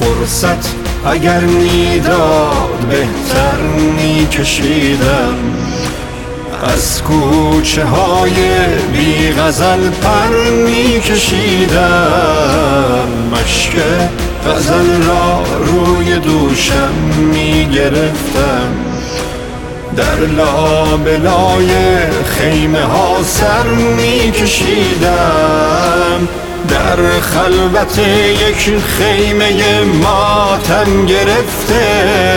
فرصت اگر میداد بهتر میکشیدم، از کوچه های بی غزل پر میکشیدم، مشک غزل را روی دوشم میگرفتم، در لابلای خیمه ها سر میکشیدم، در خلوت یک خیمه ماتم گرفته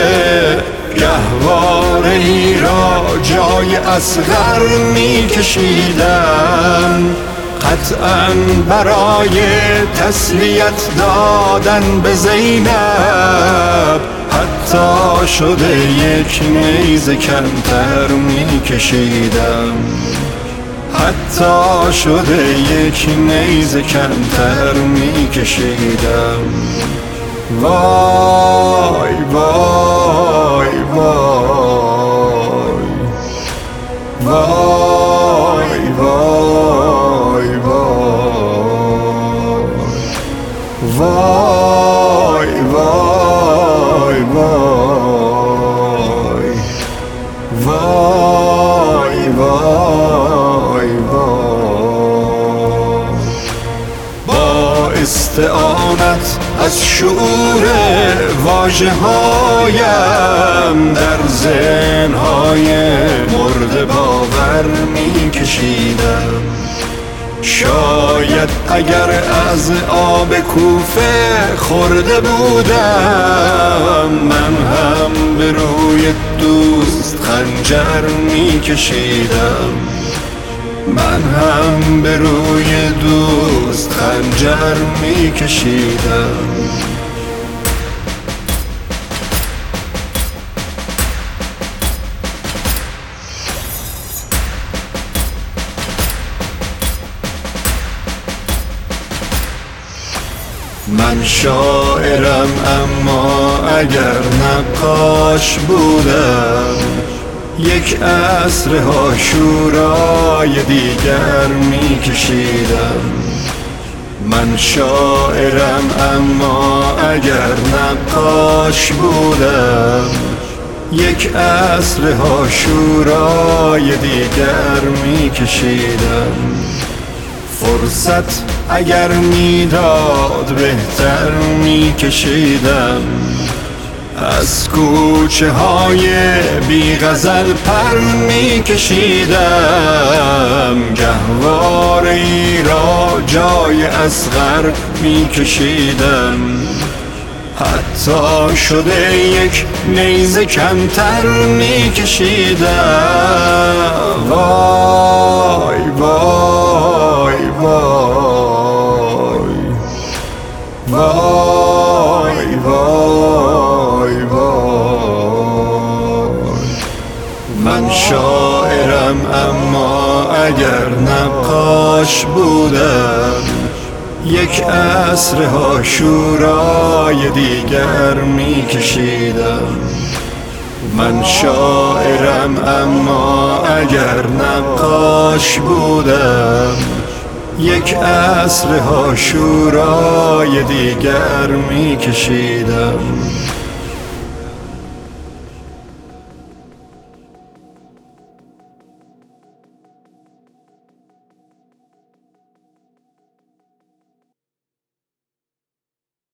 گهواره ای را جای اصغر میکشیدم، قطعاً برای تسلیت دادن به زینب حتی شده یک نیزه کمتر میکشیدم، حتی شده یک نیزه کمتر میکشیدم. وای وای وای وای وای وای وای وای وای با استعانت از شعور واژه هایم در ذهن‌های مرده باور میکشیدم، شاید اگر از آب کوفه خورده بودم من هم به روی دوست خنجر میکشیدم، من هم به روی دوست خنجر میکشیدم. من شاعرم اما اگر نقاش بودم یک عصر عاشورای دیگر میکشیدم، من شاعرم اما اگر نقاش بودم یک عصر عاشورای دیگر میکشیدم، فرصت اگر میداد بهتر میکشیدم، از کوچه های بی غزل پر میکشیدم، گهواره ای را جای اصغر میکشیدم، حتی شده یک نیزه کمتر میکشیدم. وای وای وای وای وای وای من شاعرم اما اگر نقاش بودم یک عصر عاشورای دیگر میکشیدم، من شاعرم اما اگر نقاش بودم یک عصر عاشورای دیگر میکشیدم.